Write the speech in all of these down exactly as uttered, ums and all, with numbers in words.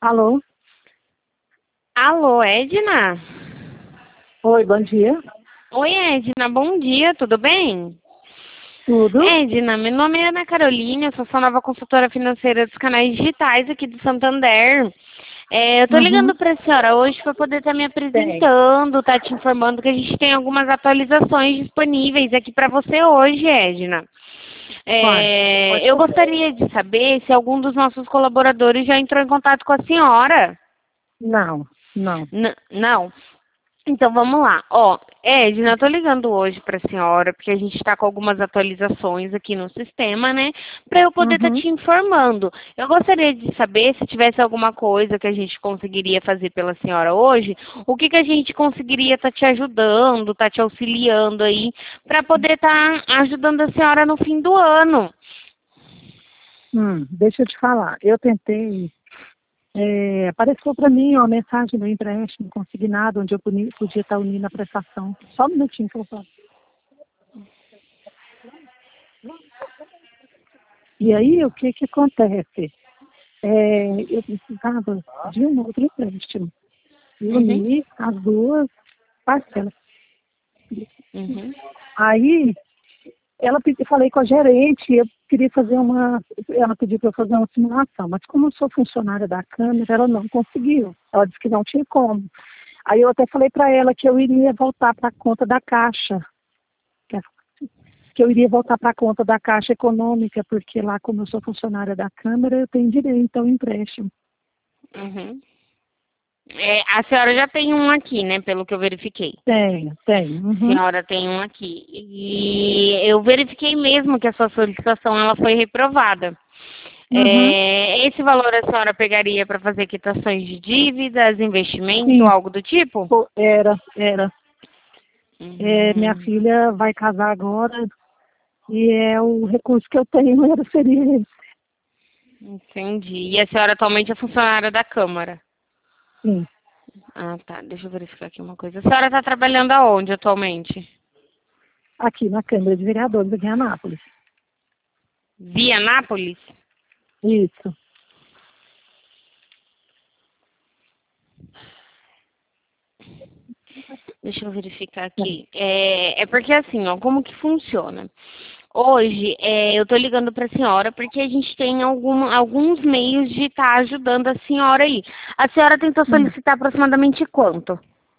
Alô? Alô, Edna? Oi, bom dia. Oi, Edna, bom dia, tudo bem? Tudo? Edna, meu nome é Ana Carolina, eu sou sua nova consultora financeira dos canais digitais aqui do Santander. É, eu tô Uhum. ligando para a senhora hoje para poder estar me Tem. apresentando, tá te informando que a gente tem algumas atualizações disponíveis aqui para você hoje, Edna. Quais? Pode É, eu falar. gostaria de saber se algum dos nossos colaboradores já entrou em contato com a senhora. Não, não. N- não? Então vamos lá. Ó, Edna, eu tô ligando hoje para a senhora, porque a gente está com algumas atualizações aqui no sistema, né? Para eu poder estar Uhum. te informando. Eu gostaria de saber se tivesse alguma coisa que a gente conseguiria fazer pela senhora hoje, o que, que a gente conseguiria estar te ajudando, estar te auxiliando aí, para poder estar ajudando a senhora no fim do ano. Hum, deixa eu te falar. Eu tentei. é, apareceu para mim uma mensagem do empréstimo consignado, onde eu puni- podia estar unindo a prestação. Só um minutinho que eu falo. E aí, o que que acontece? É, eu precisava de um outro empréstimo. E Uhum, unir as duas parcelas. uhum, Aí, ela pedi- falei com a gerente, eu queria fazer uma, ela pediu para eu fazer uma simulação, mas como eu sou funcionária da Câmara, ela não conseguiu. Ela disse que não tinha como. Aí eu até falei para ela que eu iria voltar para a conta da Caixa, que, que eu iria voltar para a conta da Caixa Econômica, porque lá, como eu sou funcionária da Câmara, eu tenho direito ao empréstimo. uhum. É, a senhora já tem um aqui, né? Pelo que eu verifiquei. Tenho, tenho. A Uhum, senhora tem um aqui. E eu verifiquei mesmo que a sua solicitação ela foi reprovada. uhum. É, esse valor a senhora pegaria para fazer quitações de dívidas, investimento, Sim, algo do tipo? pô, era, era. É, minha Uhum, filha vai casar agora e é o recurso que eu tenho era seria esse. entendi. E a senhora atualmente é funcionária da Câmara? Sim. Ah, tá. Deixa eu verificar aqui uma coisa. A senhora está trabalhando aonde atualmente? Aqui na Câmara de Vereadores aqui em Anápolis. Via Nápoles? Isso. Deixa eu verificar É. aqui. É, é porque assim, ó, como que funciona? Hoje, é, eu tô ligando para a senhora porque a gente tem algum, alguns meios de estar ajudando a senhora aí. A senhora tentou Hum. solicitar aproximadamente quanto?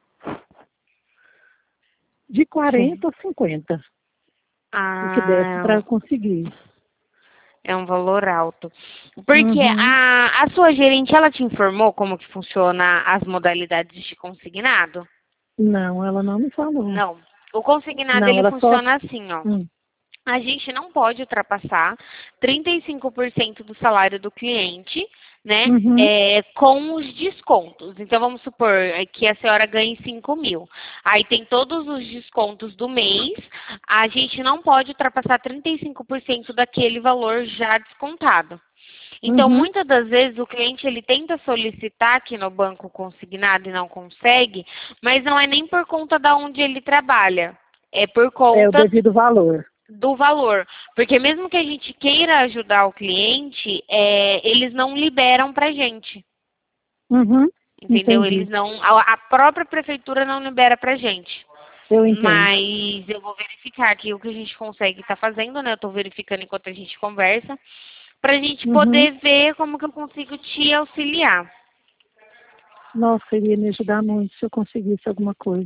De quarenta a cinquenta, o que desse para Ah, eu conseguir. é um valor alto. Porque Uhum. a, a sua gerente, ela te informou como que funciona as modalidades de consignado? Não, ela não me falou. Não. O consignado, Não, ele ela só. funciona assim, ó. Hum. A gente não pode ultrapassar trinta e cinco por cento do salário do cliente, né, Uhum. é, com os descontos. Então, vamos supor é, que a senhora ganhe cinco mil. Aí tem todos os descontos do mês, a gente não pode ultrapassar trinta e cinco por cento daquele valor já descontado. Então, Uhum. muitas das vezes o cliente ele tenta solicitar aqui no banco consignado e não consegue, mas não é nem por conta da onde ele trabalha, é por É o conta devido valor. do valor. Porque mesmo que a gente queira ajudar o cliente, é, eles não liberam pra gente. Uhum. Entendeu? Eles Entendi. não. A a própria prefeitura não libera pra gente. Eu entendo. Mas eu vou verificar aqui o que a gente consegue estar fazendo, né? Eu tô verificando enquanto a gente conversa, pra gente Uhum. poder ver como que eu consigo te auxiliar. Nossa, iria me ajudar muito se eu conseguisse alguma coisa.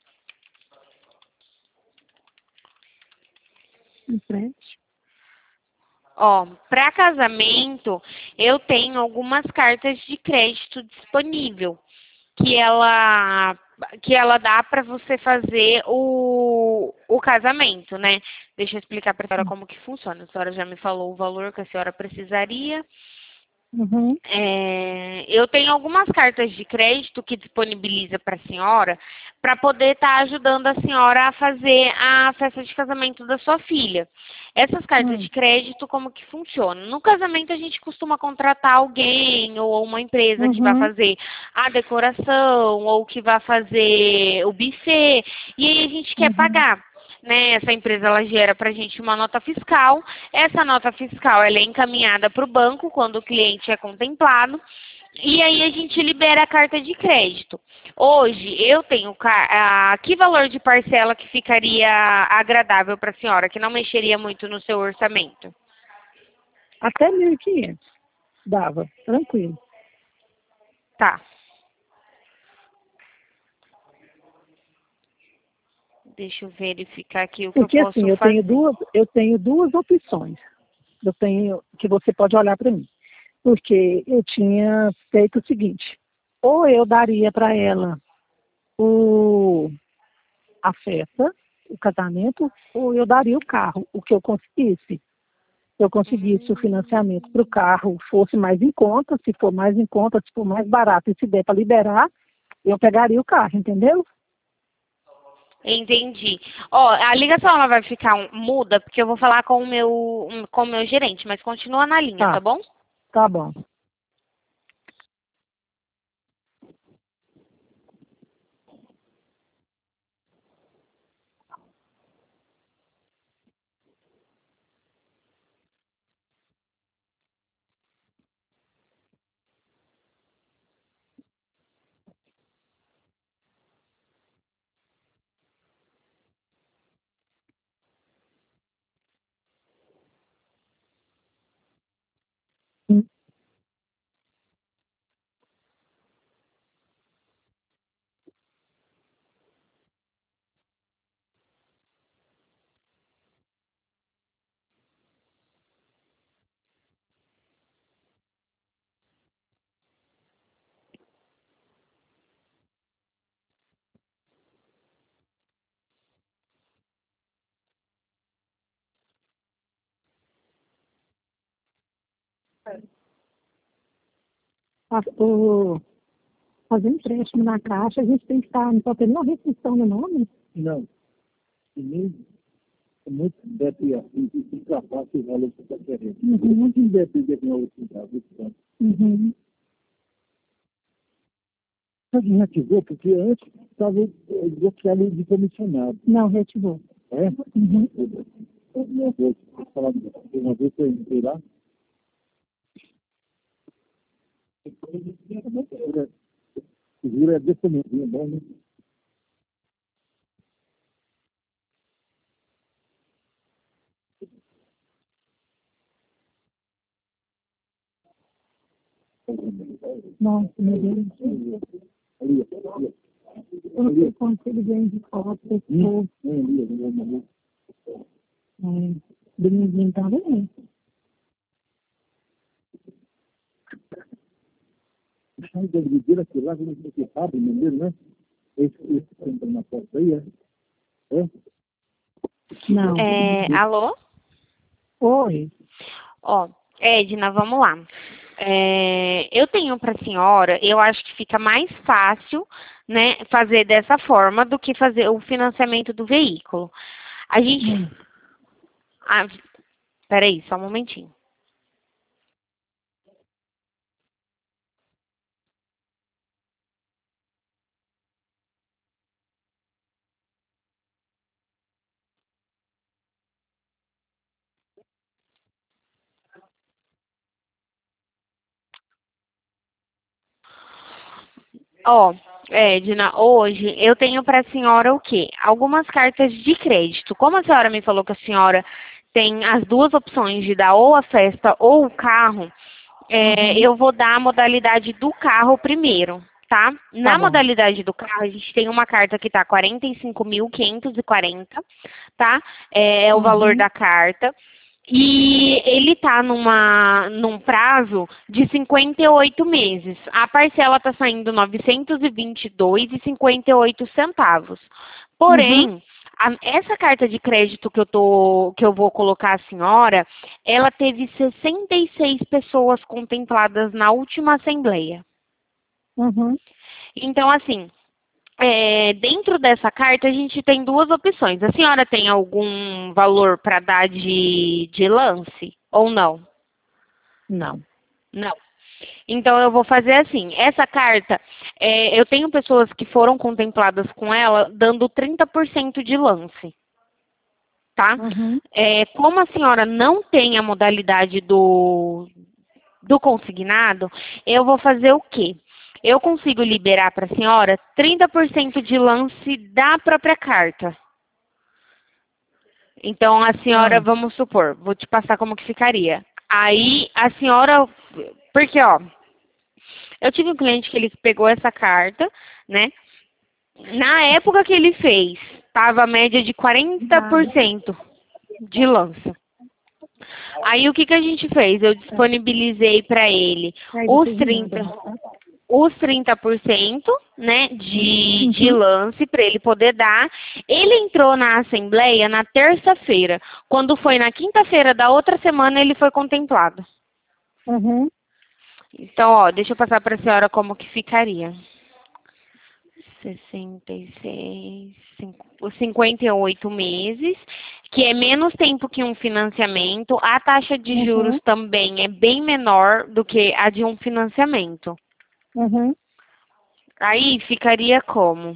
Empréstimo. Ó, para casamento, eu tenho algumas cartas de crédito disponível. que ela que ela dá para você fazer o, o casamento, né? Deixa eu explicar para a senhora como que funciona. A senhora já me falou o valor que a senhora precisaria. Uhum. É, eu tenho algumas cartas de crédito que disponibiliza para a senhora para poder estar ajudando a senhora a fazer a festa de casamento da sua filha. Essas cartas Hum. de crédito, como que funcionam? No casamento, a gente costuma contratar alguém ou uma empresa que vai Uhum. fazer a decoração ou que vai fazer o buffet e aí a gente quer Uhum. pagar. né? Essa empresa ela gera para a gente uma nota fiscal. Essa nota fiscal ela é encaminhada para o banco quando o cliente é contemplado. E aí a gente libera a carta de crédito. Hoje eu tenho a, que valor de parcela que ficaria agradável para a senhora, que não mexeria muito no seu orçamento? Até mil e quinhentos dava, tranquilo. Tá. Deixa eu verificar aqui o que Porque eu posso assim, eu fazer. tenho duas, eu tenho duas opções. Eu tenho que você pode olhar para mim. Porque eu tinha feito o seguinte, ou eu daria para ela o, a festa, o casamento, ou eu daria o carro, o que eu conseguisse. Se eu conseguisse o financiamento para o carro fosse mais em conta, se for mais em conta, se for mais barato e se der para liberar, eu pegaria o carro, entendeu? Entendi. Ó, a ligação ela vai ficar um- muda, porque eu vou falar com o meu, um, com o meu gerente, mas continua na linha, tá Tá, bom? tá bom. A- o- Fazer empréstimo na caixa, a gente tem que estar, não pode ter nenhuma restrição no nome? Não, e nem é muito deve assim, ultrapassar o valor que você está querendo. Uhum. Muito independente de valor que está querendo. Uhum. Só desativou, porque antes estava bloqueado de comissionado. Não, reativou. É? Uhum. Eu não vou falar de uma vez que eu entrei lá. O juro é desse tamanho, bom, né? Nossa, meu Deus. Ali, ali. Eu não sei quanto ele ganha de foto, Hum, ou ali, ali, ali, ali. é, dominguinho tá bem. O chão deve dizer aqui lá, como você sabe, mesmo, né? Esse, esse que entra na porta aí, é? É? Não. É, alô? Oi. Ó, Edna, vamos lá. É, eu tenho para a senhora, eu acho que fica mais fácil, né, fazer dessa forma do que fazer o financiamento do veículo. A gente. Hum. Ah, peraí, só um momentinho. Ó, Edna, hoje eu tenho para a senhora o quê? Algumas cartas de crédito. Como a senhora me falou que a senhora tem as duas opções de dar ou a festa ou o carro, é, eu vou dar a modalidade do carro primeiro, tá? Na Tá bom. modalidade do carro, a gente tem uma carta que tá quarenta e cinco mil quinhentos e quarenta, tá? É, é o valor Uhum. da carta. E ele está numa, num prazo de cinquenta e oito meses. A parcela está saindo novecentos e vinte e dois reais e cinquenta e oito centavos. Porém, Uhum. a- essa carta de crédito que eu, tô, que eu vou colocar a senhora, ela teve sessenta e seis pessoas contempladas na última assembleia. Uhum. Então, assim, é, dentro dessa carta a gente tem duas opções. A senhora tem algum valor para dar de, de lance ou não? Não. Não. Então eu vou fazer assim. Essa carta, é, eu tenho pessoas que foram contempladas com ela dando trinta por cento de lance. tá? Uhum. É, como a senhora não tem a modalidade do, do consignado, eu vou fazer o quê? Eu consigo liberar para a senhora trinta por cento de lance da própria carta. Então, a senhora, Ah, vamos supor, vou te passar como que ficaria. Aí, a senhora, porque, ó, eu tive um cliente que ele pegou essa carta, né? Na época que ele fez, tava a média de quarenta por nada. cento de lance. Aí, o que que a gente fez? Eu disponibilizei para ele Aí os vocês me mandam, trinta, tá? os trinta por cento, né, de, de Uhum. lance para ele poder dar. Ele entrou na assembleia na terça-feira. Quando foi na quinta-feira da outra semana, ele foi contemplado. Uhum. Então, ó, deixa eu passar para a senhora como que ficaria. sessenta e seis, cinco- cinquenta e oito meses, que é menos tempo que um financiamento. A taxa de juros Uhum. também é bem menor do que a de um financiamento. Uhum. Aí ficaria como?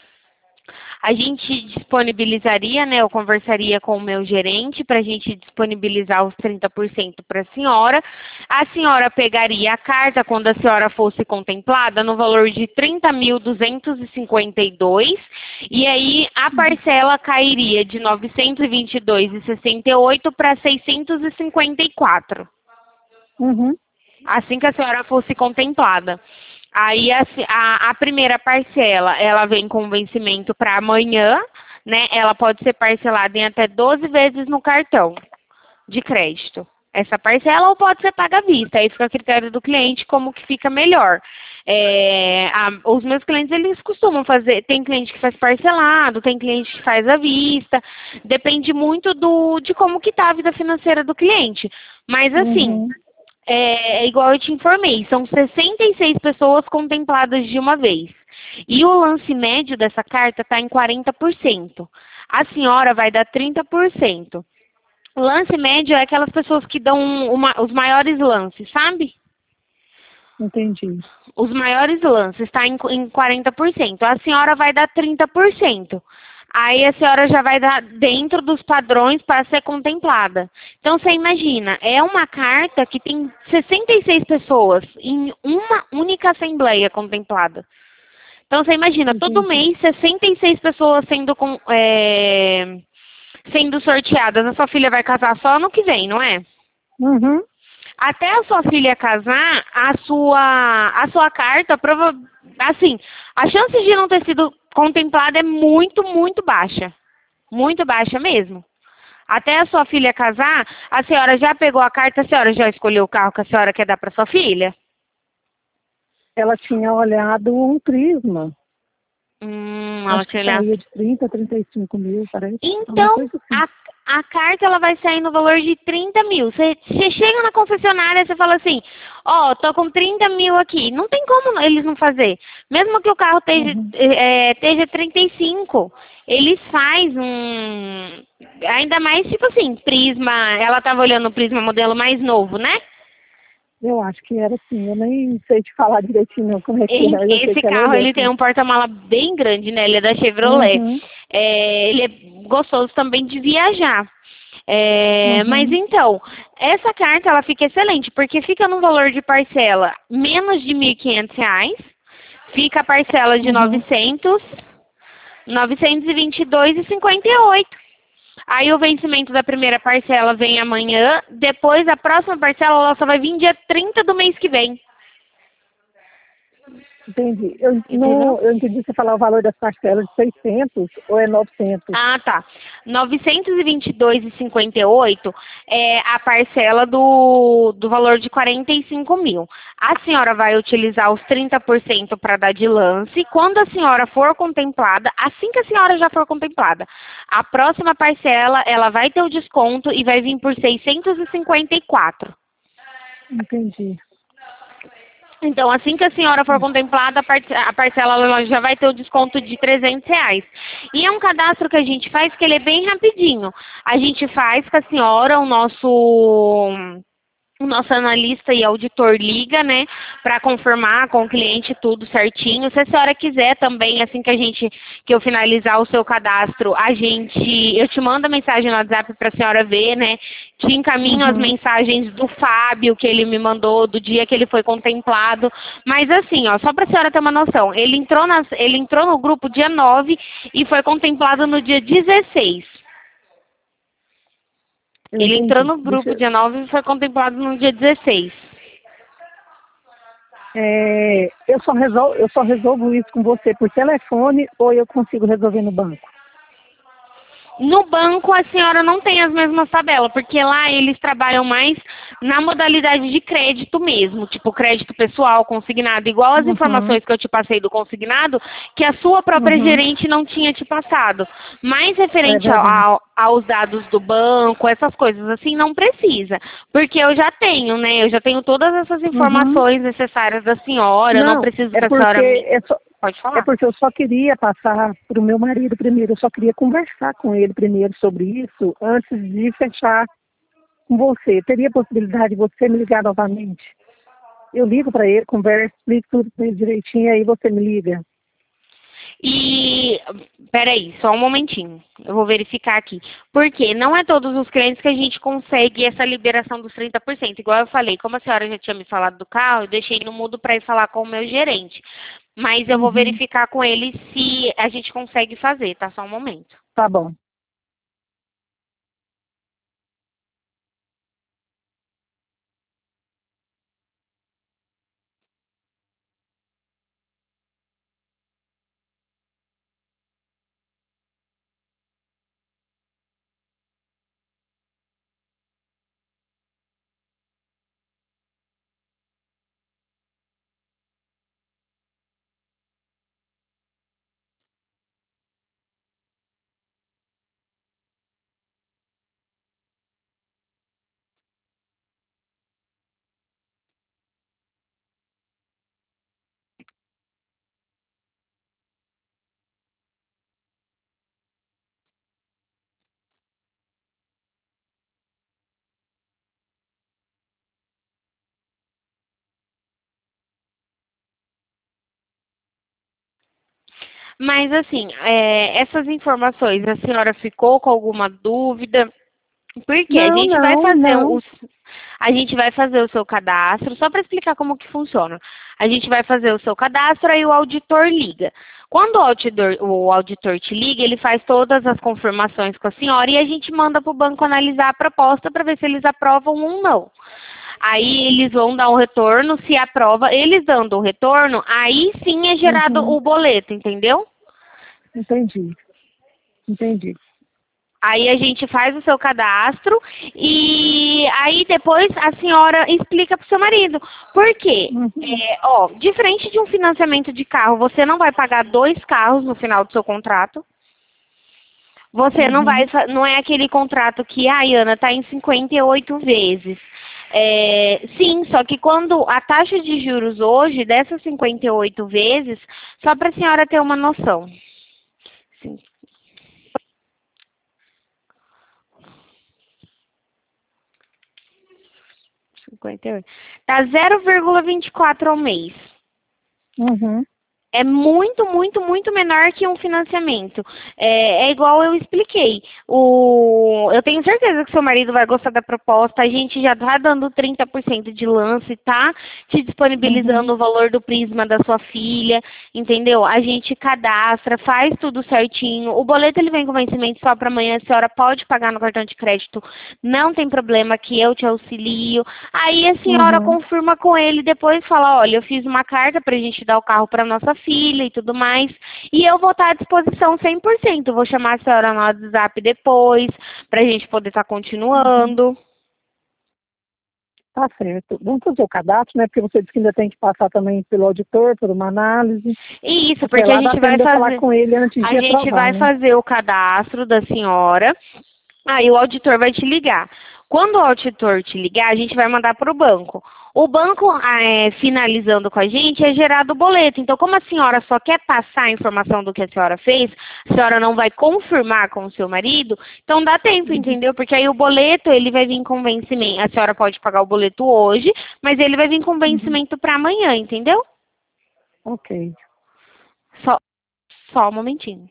A gente disponibilizaria, né? Eu conversaria com o meu gerente para a gente disponibilizar os trinta por cento para a senhora. A senhora pegaria a carta quando a senhora fosse contemplada no valor de trinta mil duzentos e cinquenta e dois e aí a parcela cairia de novecentos e vinte e dois e sessenta e oito para seiscentos e cinquenta e quatro. Uhum. Assim que a senhora fosse contemplada. Aí a, a, a primeira parcela, ela vem com vencimento para amanhã, né? Ela pode ser parcelada em até doze vezes no cartão de crédito. Essa parcela ou pode ser paga à vista, aí fica a critério do cliente como que fica melhor. É, a, os meus clientes, eles costumam fazer, tem cliente que faz parcelado, tem cliente que faz à vista, depende muito do, de como que tá a vida financeira do cliente. Mas assim, Uhum. é, é igual eu te informei, são sessenta e seis pessoas contempladas de uma vez. E o lance médio dessa carta está em quarenta por cento. A senhora vai dar trinta por cento. O lance médio é aquelas pessoas que dão uma, os maiores lances, sabe? Entendi. Os maiores lances está em, em quarenta por cento. A senhora vai dar trinta por cento. Aí a senhora já vai dar dentro dos padrões para ser contemplada. Então você imagina, é uma carta que tem sessenta e seis pessoas em uma única assembleia contemplada. Então você imagina, todo Entendi. mês sessenta e seis pessoas sendo, com, é, sendo sorteadas. A sua filha vai casar só ano que vem, não é? Uhum. Até a sua filha casar, a sua, a sua carta, prova, assim, a chance de não ter sido contemplada é muito, muito baixa. Muito baixa mesmo. Até a sua filha casar, a senhora já pegou a carta, a senhora já escolheu o carro que a senhora quer dar para sua filha? Ela tinha olhado um Prisma. Hum, ela Acho que tinha olhado. saía de trinta a trinta e cinco mil, parece. Uma Então, coisa assim. a, a carta ela vai sair no valor de trinta mil. Você chega na concessionária, você fala assim, ó, oh, tô com trinta mil aqui. Não tem como eles não fazer. Mesmo que o carro esteja, Uhum. é, esteja trinta e cinco, eles fazem um... Ainda mais, tipo assim, Prisma, ela tava olhando o Prisma modelo mais novo, né? Eu acho que era assim. Eu nem sei te falar direitinho não, como é que E- era. Eu sei Esse que ela carro, olhou ele tem assim. um porta-mala bem grande, né? Ele é da Chevrolet. Uhum. É, ele é gostoso também de viajar. É, mas Uhum. então, essa carta, ela fica excelente, porque fica no valor de parcela menos de mil e quinhentos reais, fica a parcela de Uhum. novecentos, novecentos e vinte e dois e cinquenta e oito. Aí o vencimento da primeira parcela vem amanhã, depois a próxima parcela ela só vai vir dia trinta do mês que vem. Entendi. Eu, Entendeu? não, eu entendi você falar o valor das parcelas de seiscentos ou é novecentos? Ah, tá. novecentos e vinte e dois e cinquenta e oito é a parcela do, do valor de quarenta e cinco mil. A senhora vai utilizar os trinta por cento para dar de lance. Quando a senhora for contemplada, assim que a senhora já for contemplada, a próxima parcela, ela vai ter o desconto e vai vir por seiscentos e cinquenta e quatro. Entendi. Então, assim que a senhora for contemplada, a parce- a parcela ela já vai ter o desconto de trezentos reais. E é um cadastro que a gente faz que ele é bem rapidinho. A gente faz com a senhora o nosso o nosso analista e auditor liga, né, para confirmar com o cliente tudo certinho. Se a senhora quiser também, assim que a gente, que eu finalizar o seu cadastro, a gente, eu te mando a mensagem no WhatsApp para a senhora ver, né, te encaminho as Uhum. mensagens do Fábio que ele me mandou, do dia que ele foi contemplado. Mas assim, ó, só para a senhora ter uma noção, ele entrou, nas, ele entrou no grupo dia nove e foi contemplado no dia dezesseis. Eu Ele entrou entendi. no Deixa, grupo dia nove e foi contemplado no dia dezesseis. é, eu, só resolvo, eu só resolvo isso com você por telefone ou eu consigo resolver no banco? No banco, a senhora não tem as mesmas tabelas, porque lá eles trabalham mais na modalidade de crédito mesmo, tipo crédito pessoal, consignado, igual as Uhum, informações que eu te passei do consignado, que a sua própria uhum, gerente não tinha te passado. Mais é referente ao- verdade. ao- aos dados do banco, essas coisas assim, não precisa, porque eu já tenho, né? Eu já tenho todas essas Uhum. informações necessárias da senhora, eu não Não, preciso é que a porque senhora me... é só, Pode é falar. porque eu só queria passar para o meu marido primeiro, eu só queria conversar com ele primeiro sobre isso antes de fechar com você. Teria possibilidade de você me ligar novamente? Eu ligo para ele, converso, explico tudo para ele direitinho, aí você me liga. E, peraí, só um momentinho. Eu vou verificar aqui. Porque não é todos os clientes que a gente consegue essa liberação dos trinta por cento. Igual eu falei, como a senhora já tinha me falado do carro, eu deixei no mudo para ir falar com o meu gerente. Mas eu vou Uhum. verificar com ele se a gente consegue fazer, tá? Só um momento. Tá bom. Mas, assim, é, essas informações, a senhora ficou com alguma dúvida? Porque a Não, gente vai não, fazer não. os, a gente vai fazer o seu cadastro, só para explicar como que funciona. A gente vai fazer o seu cadastro, aí o auditor liga. Quando o auditor, o auditor te liga, ele faz todas as confirmações com a senhora e a gente manda para o banco analisar a proposta para ver se eles aprovam ou não. Aí eles vão dar um retorno, se aprova, eles dando o retorno, aí sim é gerado Uhum. o boleto, entendeu? Entendi, entendi. Aí a gente faz o seu cadastro e aí depois a senhora explica para o seu marido. Por quê? Uhum. É, ó, diferente de um financiamento de carro, você não vai pagar dois carros no final do seu contrato. Você não vai, Uhum. fa- não é aquele contrato que a Ana está em cinquenta e oito vezes. É, sim, só que quando a taxa de juros hoje, dessas cinquenta e oito vezes, só para a senhora ter uma noção. cinquenta e oito. Tá zero vírgula vinte e quatro ao mês. Uhum. É muito, muito, muito menor que um financiamento. É, é igual eu expliquei. O, eu tenho certeza que seu marido vai gostar da proposta. A gente já está dando trinta por cento de lance, tá? Te Uhum. disponibilizando o valor do prisma da sua filha, entendeu? A gente cadastra, faz tudo certinho. O boleto ele vem com vencimento só para amanhã. A senhora pode pagar no cartão de crédito, não tem problema, que eu te auxilio. Aí a senhora Uhum. confirma com ele, depois fala, olha, eu fiz uma carta para a gente dar o carro para nossa filha e tudo mais, e eu vou estar à disposição cem por cento. Vou chamar a senhora no WhatsApp depois, para a gente poder estar Uhum. continuando. Tá certo. Vamos fazer o cadastro, né? Porque você disse que ainda tem que passar também pelo auditor, por uma análise. E isso, Até porque a lá dá gente tempo vai de eu falar fazer, com ele antes a de gente aprovar, vai né? fazer o cadastro da senhora. Aí o auditor vai te ligar. Quando o auditor te ligar, a gente vai mandar para o banco. O banco, é, finalizando com a gente, é gerado o boleto. Então, como a senhora só quer passar a informação do que a senhora fez, a senhora não vai confirmar com o seu marido, então dá tempo, entendeu? Porque aí o boleto, ele vai vir com vencimento. A senhora pode pagar o boleto hoje, mas ele vai vir com vencimento para amanhã, entendeu? Ok. Só, só um momentinho.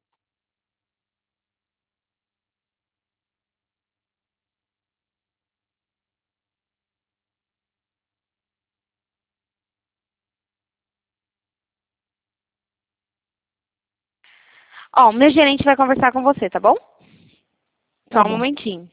Ó, o meu gerente vai conversar com você, tá bom? Só Tá um bom. momentinho.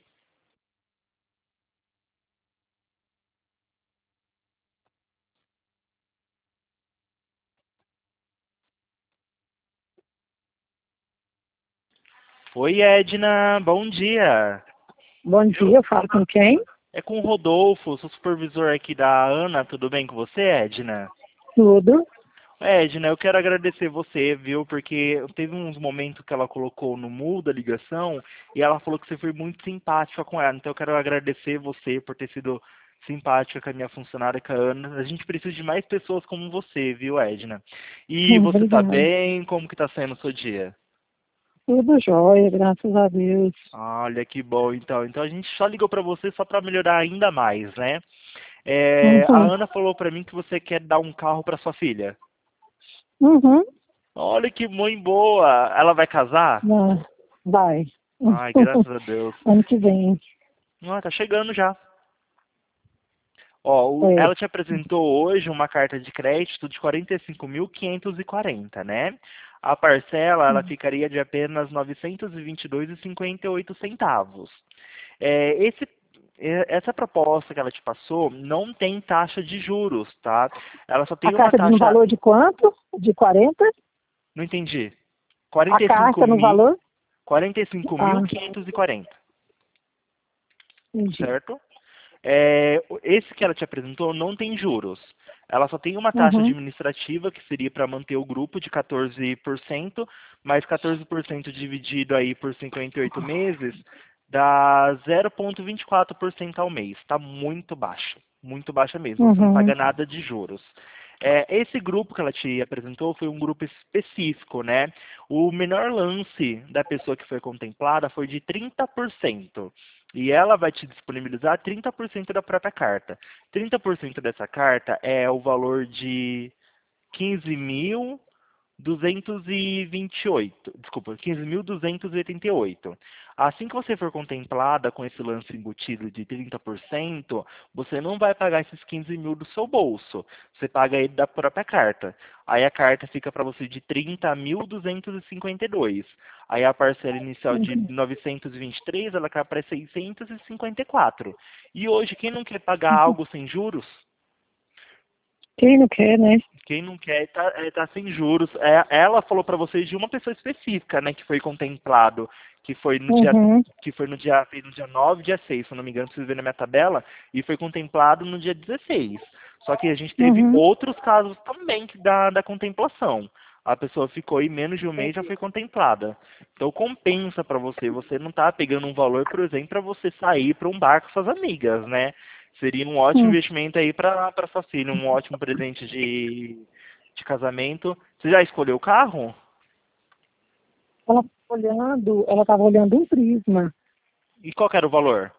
Oi, Edna, bom dia. Bom dia, eu falo com quem? É com o Rodolfo, sou supervisor aqui da Ana, tudo bem com você, Edna? Tudo. Edna, eu quero agradecer você, viu, porque teve uns momentos que ela colocou no mudo a ligação e ela falou que você foi muito simpática com ela, então eu quero agradecer você por ter sido simpática com a minha funcionária, com a Ana. A gente precisa de mais pessoas como você, viu, Edna? E Hum, você tá Obrigada. bem? Como que tá sendo o seu dia? Tudo jóia, graças a Deus. Olha que bom, então. Então a gente só ligou para você só para melhorar ainda mais, né? É, a Uhum. Ana falou para mim que você quer dar um carro para sua filha. Uhum. Olha que mãe boa. Ela vai casar? Ah, vai. Ai, graças a Deus. Ano que vem. Ah, tá chegando já. Ó, o- É. ela te apresentou hoje uma carta de crédito de quarenta e cinco mil quinhentos e quarenta, né? A parcela, ela ficaria de apenas novecentos e vinte e dois vírgula cinquenta e oito centavos. É, esse, é, essa proposta que ela te passou não tem taxa de juros, tá? Ela só A tem uma carta no taxa... valor de quanto? De quarenta? Não entendi. A quarenta e cinco carta no mil, valor? quarenta e cinco Ah, mil quinhentos e quarenta, entendi. certo? É, esse que ela te apresentou não tem juros. Ela só tem uma taxa Uhum. administrativa que seria para manter o grupo de quatorze por cento, mais quatorze por cento dividido aí por cinquenta e oito meses dá zero vírgula vinte e quatro por cento ao mês. Está muito baixo, muito baixa mesmo. Você não Uhum. paga nada de juros. É, esse grupo que ela te apresentou foi um grupo específico, né? O menor lance da pessoa que foi contemplada foi de trinta por cento. E ela vai te disponibilizar trinta por cento da própria carta. trinta por cento dessa carta é o valor de quinze mil duzentos e vinte e oito, desculpa, quinze mil duzentos e oitenta e oito. Assim que você for contemplada com esse lance embutido de trinta por cento, você não vai pagar esses quinze mil do seu bolso. Você paga ele da própria carta. Aí a carta fica para você de trinta mil duzentos e cinquenta e dois. Aí a parcela inicial de Uhum. novecentos e vinte e três, ela cai para seiscentos e cinquenta e quatro. E hoje, quem não quer pagar algo sem juros? Quem não quer, né? Quem não quer tá, é, tá sem juros. É, ela falou para vocês de uma pessoa específica, né, que foi contemplado, que foi no dia Uhum. que foi no dia, fez no dia nove, dia seis, se eu não me engano, preciso ver na minha tabela, e foi contemplado no dia dezesseis. Só que a gente teve Uhum. outros casos também que da, da contemplação. A pessoa ficou aí menos de um mês e já foi contemplada. Então compensa para você. Você não tá pegando um valor, por exemplo, para você sair para um bar com suas amigas, né? Seria um ótimo Hum. investimento aí para sua filha, um ótimo presente de, de casamento. Você já escolheu o carro? Ela estava olhando, ela estava olhando um Prisma. E qual que era o valor?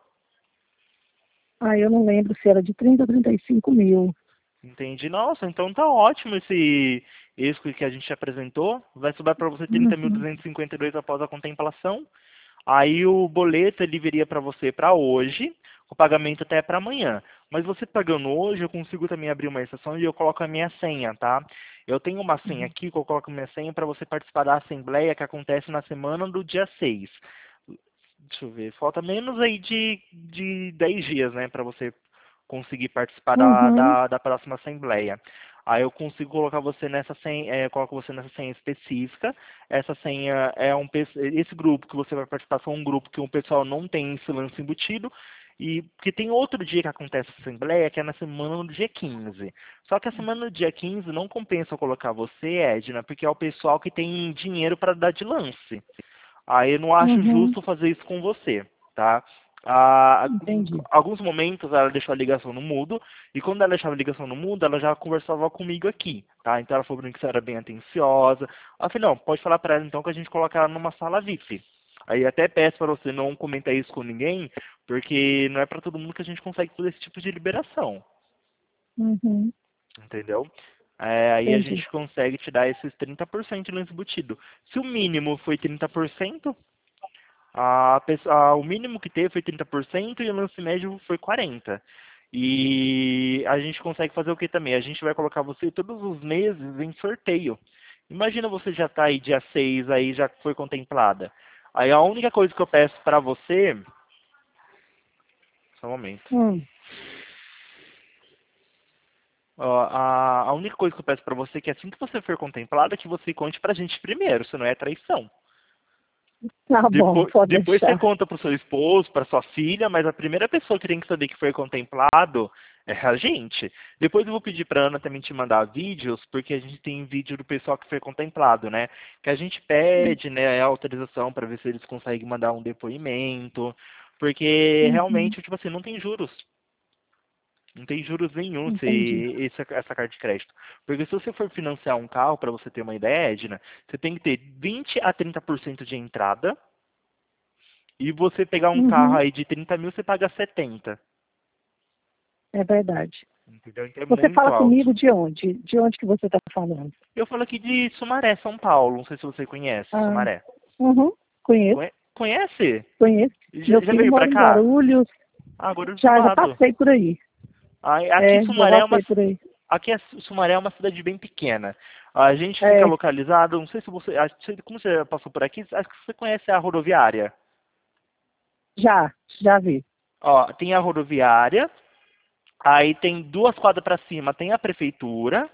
Ah, eu não lembro se era de trinta ou trinta e cinco mil. Entendi. Nossa, então tá ótimo esse esse que a gente apresentou. Vai sobrar para você trinta mil Uhum. duzentos e cinquenta e dois após a contemplação. Aí o boleto ele viria para você para hoje, o pagamento até para amanhã. Mas você pagando hoje, eu consigo também abrir uma exceção e eu coloco a minha senha, tá? Eu tenho uma senha aqui que eu coloco a minha senha para você participar da assembleia que acontece na semana do dia seis. Deixa eu ver, falta menos aí de, de dez dias, né, para você conseguir participar da, Uhum. da, da próxima assembleia. Aí eu consigo colocar você nessa senha, é, coloco você nessa senha específica. Essa senha é um pe- esse grupo que você vai participar são um grupo que o pessoal não tem esse lance embutido. E que tem outro dia que acontece a assembleia, que é na semana do dia quinze. Só que a semana do dia quinze não compensa eu colocar você, Edna, porque é o pessoal que tem dinheiro para dar de lance. Aí eu não acho Uhum. justo fazer isso com você, tá? Ah, Entendi. em alguns momentos ela deixou a ligação no mudo, e quando ela deixava a ligação no mudo, ela já conversava comigo aqui, tá? Então ela falou pra mim que você era bem atenciosa. Eu falei, não, pode falar pra ela então que a gente coloca ela numa sala V I P. Aí até peço pra você não comentar isso com ninguém, porque não é pra todo mundo que a gente consegue fazer esse tipo de liberação, Uhum. entendeu? É, aí a Entendi. gente consegue te dar esses trinta por cento de lance embutido. Se o mínimo foi trinta por cento, A, pessoa- a- o mínimo que teve foi trinta por cento e o lance médio foi quarenta por cento. E a gente consegue fazer o que também? A gente vai colocar você todos os meses em sorteio. Imagina você já está aí dia seis, aí já foi contemplada. Aí a única coisa que eu peço para você... Só um momento. Hum. Ó, a, a única coisa que eu peço para você é que assim que você for contemplada, que você conte pra gente primeiro, senão é traição. Tá bom, Depois, pode depois você deixar. conta para o seu esposo, para sua filha, mas a primeira pessoa que tem que saber que foi contemplado é a gente. Depois eu vou pedir para Ana também te mandar vídeos, porque a gente tem vídeo do pessoal que foi contemplado, né? Que a gente pede, né, a autorização para ver se eles conseguem mandar um depoimento, porque Uhum. realmente, tipo assim, não tem juros. Não tem juros nenhum se Entendi. esse, essa carta de crédito. Porque se você for financiar um carro, para você ter uma ideia, Edna, você tem que ter vinte a trinta por cento de entrada, e você pegar um carro Uhum. aí de trinta mil, você paga setenta. É verdade. Entendeu? Então é Você muito fala alto. comigo de onde? De onde que você está falando? Eu falo aqui de Sumaré, São Paulo. Não sei se você conhece Ah, Sumaré. uhum. Conheço, Conhe- Conhece? conheço. Já, Meu já filho veio pra mora em cá? Guarulhos. Ah, agora do Já, já lado. passei por aí. Aí, aqui É, já Sumaré é uma, passei por aí. aqui é, Sumaré é uma cidade bem pequena. A gente fica É, localizado, não sei se você, acho que como você passou por aqui, acho que você conhece a rodoviária. já, já vi. Ó, tem a rodoviária, aí tem duas quadras pra cima, tem a prefeitura.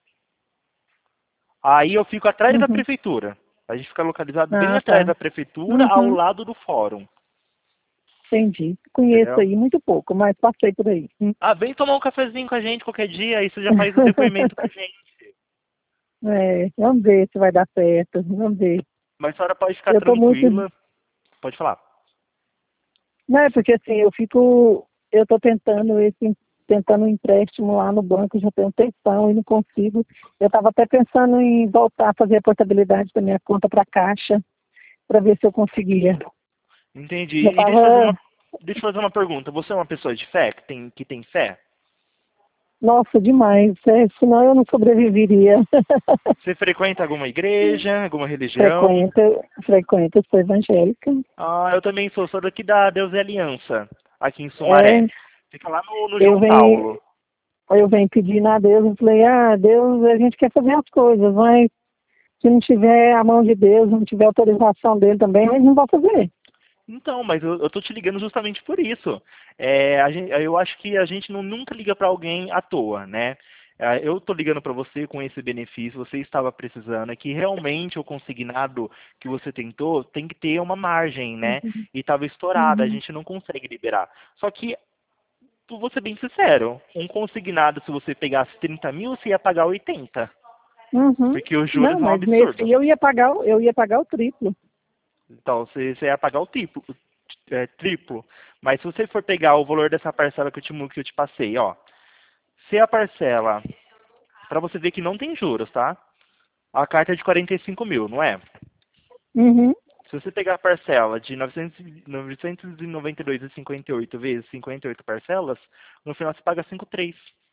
Aí eu fico atrás da Uhum. prefeitura. A gente fica localizado bem Ah, atrás tá. da prefeitura, ao Uhum. lado do fórum. Entendi. Conheço Entendeu? aí muito pouco, mas passei por aí. Hum. Ah, vem tomar um cafezinho com a gente qualquer dia, aí você já faz o depoimento com a gente. É, vamos ver se vai dar certo. Vamos ver. Mas a senhora pode ficar Eu tô muito. tranquila. Pode falar. Não, é porque assim, eu fico. Eu tô tentando esse. Tentando um empréstimo lá no banco, já tenho um tempão e não consigo. Eu estava até pensando em voltar a fazer a portabilidade da minha conta para a Caixa, para ver se eu conseguia. Entendi. Já E deixa eu fazer estava. uma, deixa eu fazer uma pergunta. Você é uma pessoa de fé, que tem, que tem fé? Nossa, demais. É, senão eu não sobreviveria. Você frequenta alguma igreja, alguma religião? frequenta, frequenta, sou evangélica. Ah, eu também sou, sou daqui da Deus e Aliança, aqui em Sumaré. É, Fica lá no, no eu João venho, Paulo. eu venho pedindo a Deus, eu falei, ah, Deus, a gente quer fazer as coisas, mas se não tiver a mão de Deus, não tiver autorização dele também, a gente não vai fazer. Então, mas eu, eu tô te ligando justamente por isso. É, a gente, eu acho que a gente não, nunca liga para alguém à toa, né? É, eu tô ligando para você com esse benefício, você estava precisando, é que realmente o consignado que você tentou tem que ter uma margem, né? Uhum. E estava estourada, a Uhum. gente não consegue liberar. Só que, vou ser bem sincero, um consignado, se você pegasse trinta mil, você ia pagar oitenta, Uhum. porque os juros Não, são mas nesse absurdos. eu ia pagar, o- eu ia pagar o triplo. Então, você, você ia pagar o triplo, é, triplo. Mas se você for pegar o valor dessa parcela que eu te, que eu te passei, ó. Se a parcela, para você ver que não tem juros, tá? A carta é de quarenta e cinco mil, não é? Uhum. Se você pegar a parcela de novecentos e noventa e dois vírgula cinquenta e oito vezes cinquenta e oito parcelas, no final você paga cinco vírgula três.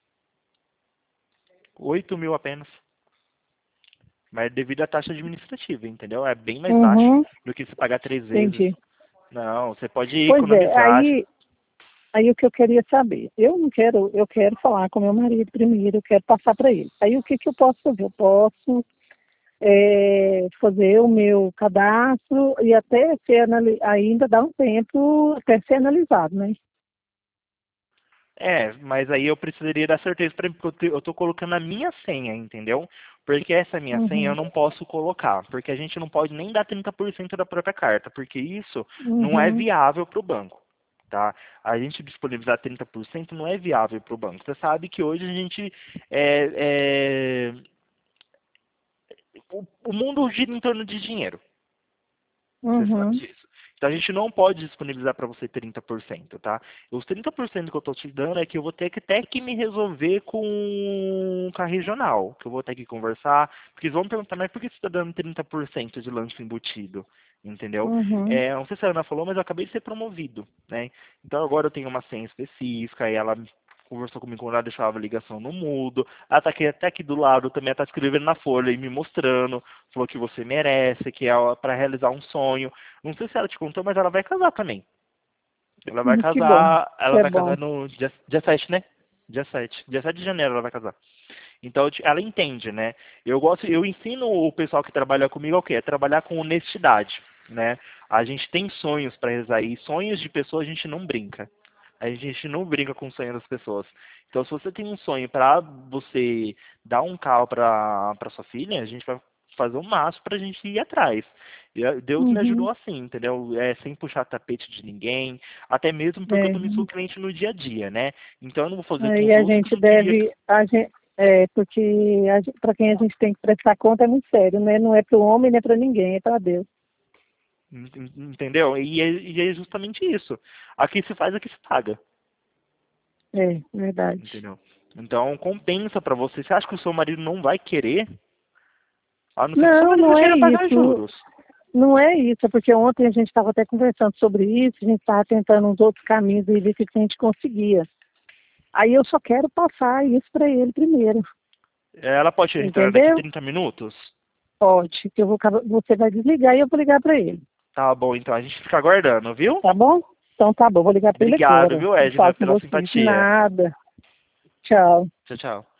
oito mil apenas. Mas devido à taxa administrativa, entendeu? É bem mais baixo Uhum. do que se pagar três vezes. Entendi. Não, você pode Pois é, economizar. aí, aí o que eu queria saber, eu não quero, eu quero falar com meu marido primeiro, eu quero passar para ele. Aí o que, que eu posso fazer? Eu posso é, fazer o meu cadastro e até ser anali- ainda dá um tempo até ser analisado, né? É, mas aí eu precisaria dar certeza para mim, porque eu te- eu tô colocando a minha senha, entendeu? Porque essa minha senha eu Uhum, não posso colocar, porque a gente não pode nem dar trinta por cento da própria carta, porque isso não é uhum, viável para o banco, tá? A gente disponibilizar trinta por cento não é viável para o banco. Você sabe que hoje a gente é, é, o, o mundo gira em torno de dinheiro. Você sabe uhum. disso. Então a gente não pode disponibilizar para você trinta por cento, tá? Os trinta por cento que eu estou te dando é que eu vou ter que até que me resolver com, com a regional, que eu vou ter que conversar, porque eles vão perguntar, mas por que você está dando trinta por cento de lanche embutido? Entendeu? Uhum. É, não sei se a Ana falou, mas eu acabei de ser promovido, né? Então agora eu tenho uma senha específica, e ela conversou comigo quando ela deixava a ligação no mudo. Ela tá aqui, até aqui do lado também, ela tá escrevendo na folha e me mostrando, falou que você merece, que é para realizar um sonho. Não sei se ela te contou, mas ela vai casar também. Ela vai Hum, que bom. casar, ela É vai bom. casar no dia, dia sete, né? Dia sete. Dia sete de janeiro ela vai casar. Então ela entende, né? Eu gosto, eu ensino o pessoal que trabalha comigo o quê? É trabalhar com honestidade, né? A gente tem sonhos para realizar e sonhos de pessoas a gente não brinca. A gente não brinca com o sonho das pessoas. Então, se você tem um sonho para você dar um carro para para sua filha, a gente vai fazer o máximo para a gente ir atrás. E Deus me Uhum. ajudou assim, entendeu? É, sem puxar tapete de ninguém, até mesmo porque eu É. também sou cliente no dia a dia, né? Então, eu não vou fazer Aí com os a outros o que gente eu não queria. deve, a gente, é, porque para quem a gente tem que prestar conta é muito sério, né? Não é para o homem, nem para ninguém, é para Deus. Entendeu? E é, e é justamente isso. Aqui se faz, aqui se paga. É, verdade. Entendeu? Então, compensa para você. Você acha que o seu marido não vai querer? A não ser que o seu Não, marido não é queira pagar isso. juros. Não é isso, é porque ontem a gente estava até conversando sobre isso, a gente estava tentando uns outros caminhos e ver se a gente conseguia. Aí eu só quero passar isso para ele primeiro, Ela pode entrar daqui entendeu? trinta minutos? Pode, que eu vou, você vai desligar e eu vou ligar para ele, Tá bom, então a gente fica aguardando, viu? tá bom? Então tá bom, vou ligar para ele Obrigado, agora. viu, Eu Edna, falo com pela você. simpatia. Nada. Tchau. Tchau, tchau.